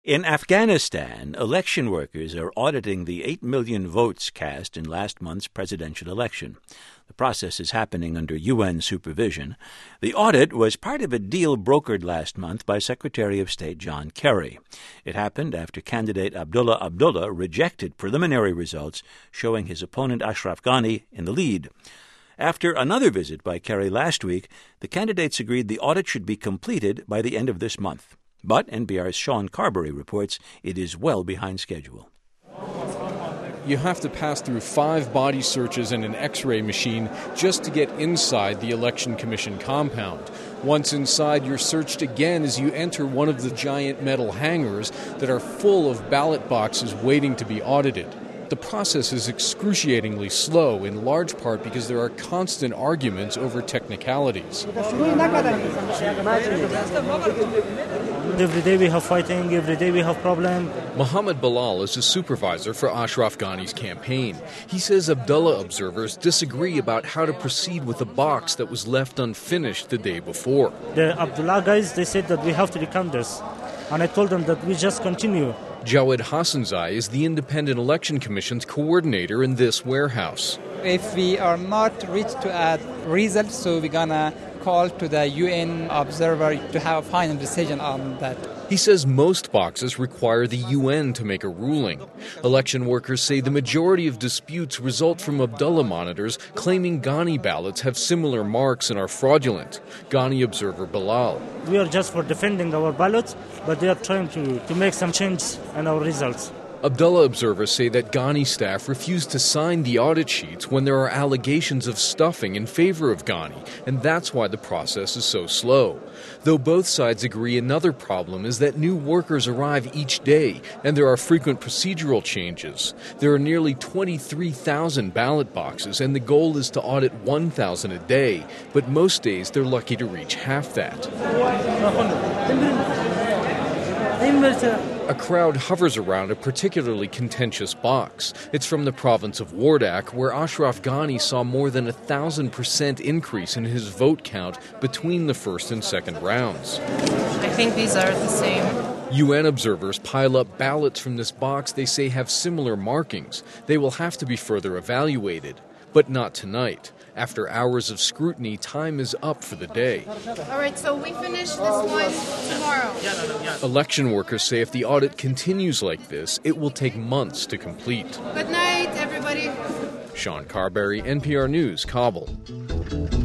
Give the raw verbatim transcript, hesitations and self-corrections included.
In Afghanistan, election workers are auditing the eight million votes cast in last month's presidential election. The process is happening under U N supervision. The audit was part of a deal brokered last month by Secretary of State John Kerry. It happened after candidate Abdullah Abdullah rejected preliminary results showing his opponent Ashraf Ghani in the lead. After another visit by Kerry last week, the candidates agreed the audit should be completed by the end of this month. But N P R's Sean Carberry reports it is well behind schedule. You have to pass through five body searches and an X-ray machine just to get inside the Election Commission compound. Once inside, you're searched again as you enter one of the giant metal hangars that are full of ballot boxes waiting to be audited. The process is excruciatingly slow, in large part because there are constant arguments over technicalities. Every day we have fighting, every day we have problem. Mohammed Bilal is a supervisor for Ashraf Ghani's campaign. He says Abdullah observers disagree about how to proceed with a box that was left unfinished the day before. The Abdullah guys, they said that we have to recount this. And I told them that we just continue. Jawed Hassanzai is the Independent Election Commission's coordinator in this warehouse. If we are not reached to a result, so we're going to call to the U N observer to have a final decision on that. He says most boxes require the U N to make a ruling. Election workers say the majority of disputes result from Abdullah monitors claiming Ghani ballots have similar marks and are fraudulent. Ghani observer Bilal. We are just for defending our ballots, but they are trying to, to make some changes in our results. Abdullah observers say that Ghani staff refuse to sign the audit sheets when there are allegations of stuffing in favor of Ghani, and that's why the process is so slow. Though both sides agree another problem is that new workers arrive each day, and there are frequent procedural changes. There are nearly twenty-three thousand ballot boxes, and the goal is to audit one thousand a day, but most days they're lucky to reach half that. A crowd hovers around a particularly contentious box. It's from the province of Wardak, where Ashraf Ghani saw more than a thousand percent increase in his vote count between the first and second rounds. I think these are the same. U N observers pile up ballots from this box they say have similar markings. They will have to be further evaluated. But not tonight. After hours of scrutiny, time is up for the day. All right, so we finish this one tomorrow. Election workers say if the audit continues like this, it will take months to complete. Good night, everybody. Sean Carberry, N P R News, Kabul.